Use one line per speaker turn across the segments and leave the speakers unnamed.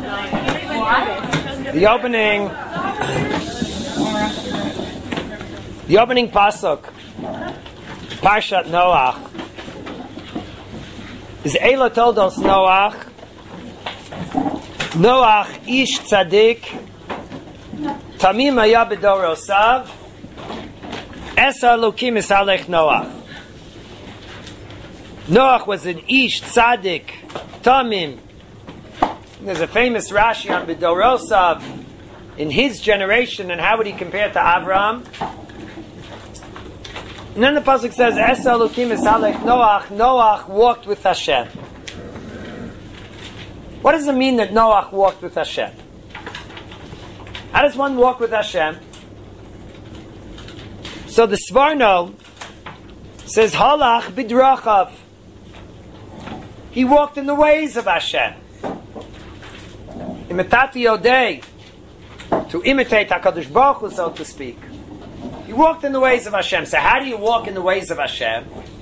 The opening pasuk, Parshat Noach, is Eila told us Noach ish tzadik, tamim haya b'dorosav, esa Elokim misalech Noach. Noach was an ish tzadik, tamim. There's a famous Rashi on b'dorosav, in his generation, and how would he compare to Abraham? And then the pasuk says, "Esa Elokim misalech Noach." Noach walked with Hashem. What does it mean that Noach walked with Hashem? How does one walk with Hashem? So the Sforno says, "Halach bidrachav." He walked in the ways of Hashem. Imitati Yodei, to imitate HaKadosh Baruch Hu, so to speak. He walked in the ways of Hashem. So how do you walk in the ways of Hashem?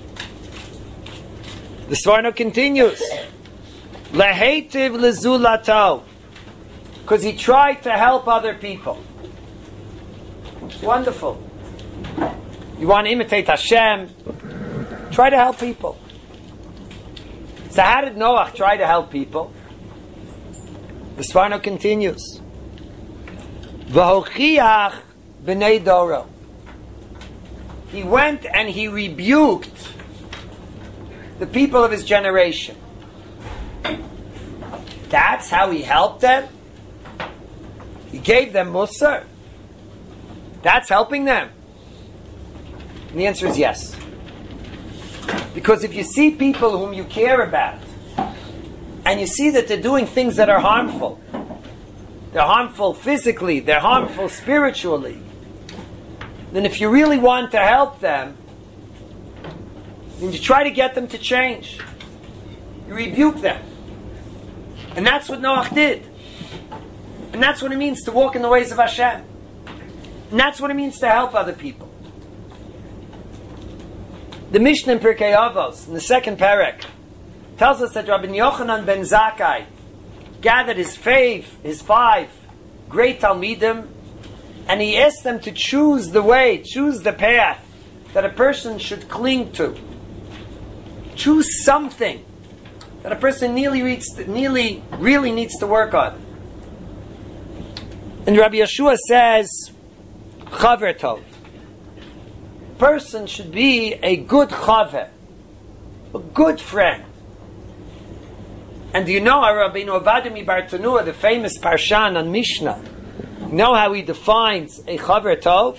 The Sforno continues. Lehetiv lezulato. Because he tried to help other people. It's wonderful. You want to imitate Hashem? Try to help people. So how did Noach try to help people? The Sforno continues. V'hochiach b'nei doro. He went and he rebuked the people of his generation. That's how he helped them? He gave them musar? That's helping them? And the answer is yes. Because if you see people whom you care about, and you see that they're doing things that are harmful, they're harmful physically, they're harmful spiritually, then if you really want to help them, then you try to get them to change. You rebuke them. And that's what Noach did. And that's what it means to walk in the ways of Hashem. And that's what it means to help other people. The Mishnah in Pirkei Avos, in the second parak, tells us that Rabbi Yochanan ben Zakkai gathered his five great Talmidim, and he asked them to choose the way, choose the path that a person should cling to. Choose something that a person really needs to work on. And Rabbi Yeshua says, Chaver Tov. Person should be a good chaver, a good friend. And do you know how Rabbeinu Ovadia Mibartanua, the famous Parshan on Mishnah, you know how he defines a Chaver Tov?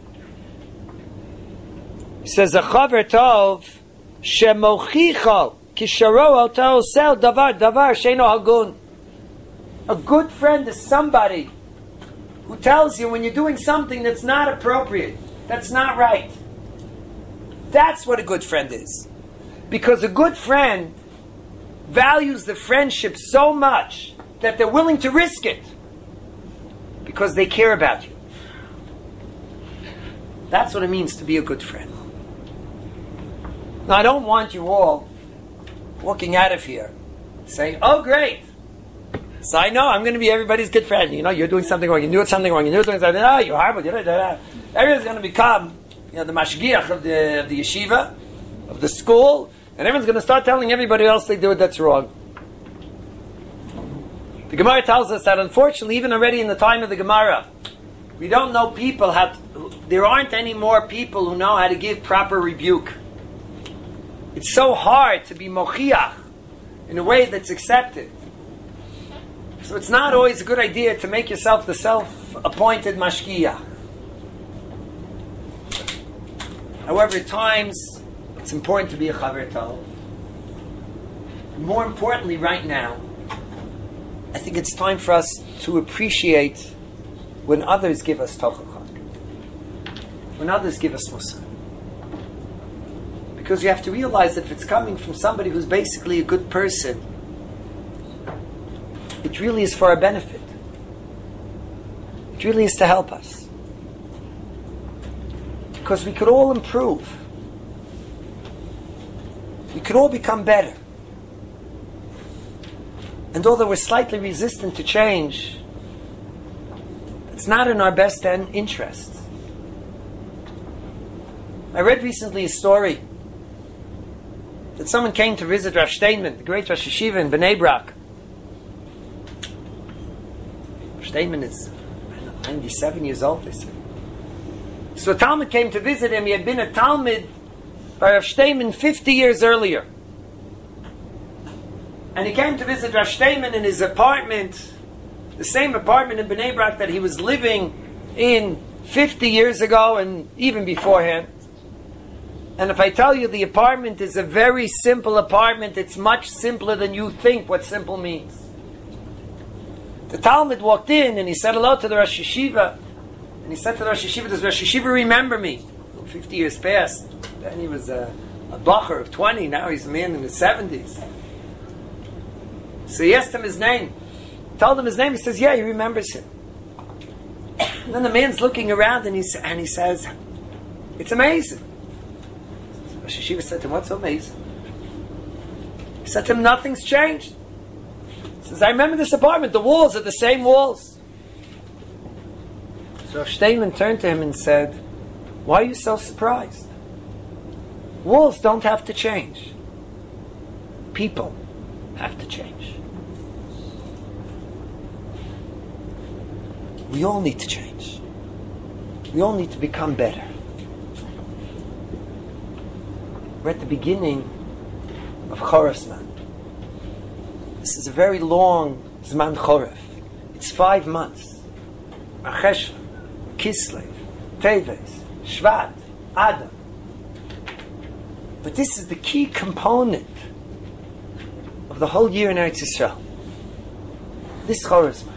He says, a Chaver Tov, shemochicho kisharo oto sel davar sheino hagun. A good friend is somebody who tells you when you're doing something that's not appropriate, that's not right. That's what a good friend is. Because a good friend values the friendship so much that they're willing to risk it because they care about you. That's what it means to be a good friend. Now, I don't want you all walking out of here saying, oh, great. So I know I'm going to be everybody's good friend. You know, you're doing something wrong. You're doing something wrong. You're doing something wrong. Oh, you're horrible. Everyone's going to become, the mashgiach of the yeshiva, of the school, and everyone's going to start telling everybody else they do it that's wrong. The Gemara tells us that, unfortunately, even already in the time of the Gemara, we don't know people there aren't any more people who know how to give proper rebuke. It's so hard to be mochiach in a way that's accepted. So it's not always a good idea to make yourself the self-appointed mashgiach. However, at times, it's important to be a chaver tov. More importantly, right now, I think it's time for us to appreciate when others give us tochachah, when others give us mussar. Because you have to realize that if it's coming from somebody who's basically a good person, it really is for our benefit. It really is to help us. Because we could all improve. We could all become better. And although we're slightly resistant to change, it's not in our best interest. I read recently a story that someone came to visit Rav Steinman, the great Rosh Yeshiva in Bnei Brak. Rav Steinman is 97 years old, they say. So a Talmud came to visit him. He had been a Talmud by Rav Steinman 50 years earlier. And he came to visit Rav Steinman in his apartment, the same apartment in Bnei Brak that he was living in 50 years ago and even beforehand. And if I tell you the apartment is a very simple apartment, it's much simpler than you think what simple means. The Talmud walked in and he said hello to the Rosh Yeshiva. And he said to the Rosh Yeshiva, does Rosh Yeshiva remember me? 50 years passed. Then he was a bacher of 20. Now he's a man in his 70s. So he asked him his name. Told him his name. He says, yeah, he remembers him. And then the man's looking around and he says, it's amazing. So Rosh Yeshiva said to him, what's so amazing? He said to him, nothing's changed. He says, I remember this apartment. The walls are the same walls. So Rav Steinman turned to him and said, why are you so surprised? Walls don't have to change. People have to change. We all need to change. We all need to become better. We're at the beginning of Chorev Zman. This is a very long Zman Chorev. It's 5 months. Cheshvan, Kislev, Teves, Shvat, Adam. But this is the key component of the whole year in Eretz Yisrael. This Chorev Zman.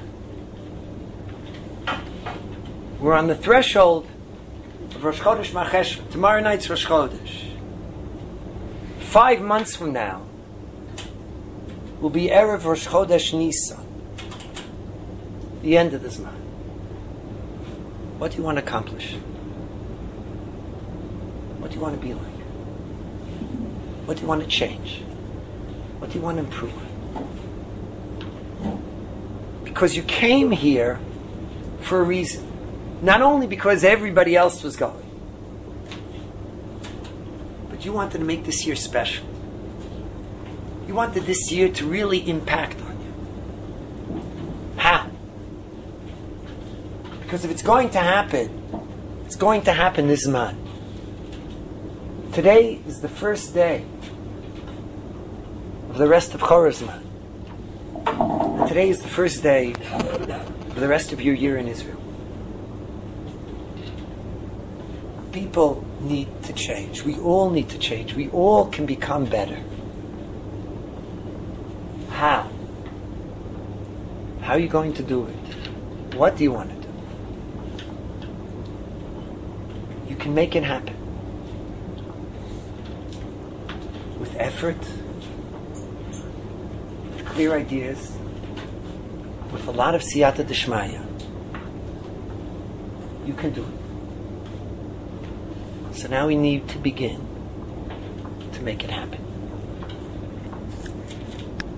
We're on the threshold of Rosh Chodesh Cheshvan. Tomorrow night's Rosh Chodesh. 5 months from now will be Erev Rosh Chodesh Nisan. The end of the Zman. What do you want to accomplish? What do you want to be like? What do you want to change? What do you want to improve? Because you came here for a reason. Not only because everybody else was going, but you wanted to make this year special. You wanted this year to really impact on you. How? Because if it's going to happen, it's going to happen this month. Today is the first day of the rest of Chorev Zman. And today is the first day of the rest of your year in Israel. People need to change. We all need to change. We all can become better. How? How are you going to do it? What do you want to do? You can make it happen. With effort, with clear ideas, with a lot of siyata d'shmaya. You can do it. So now we need to begin to make it happen.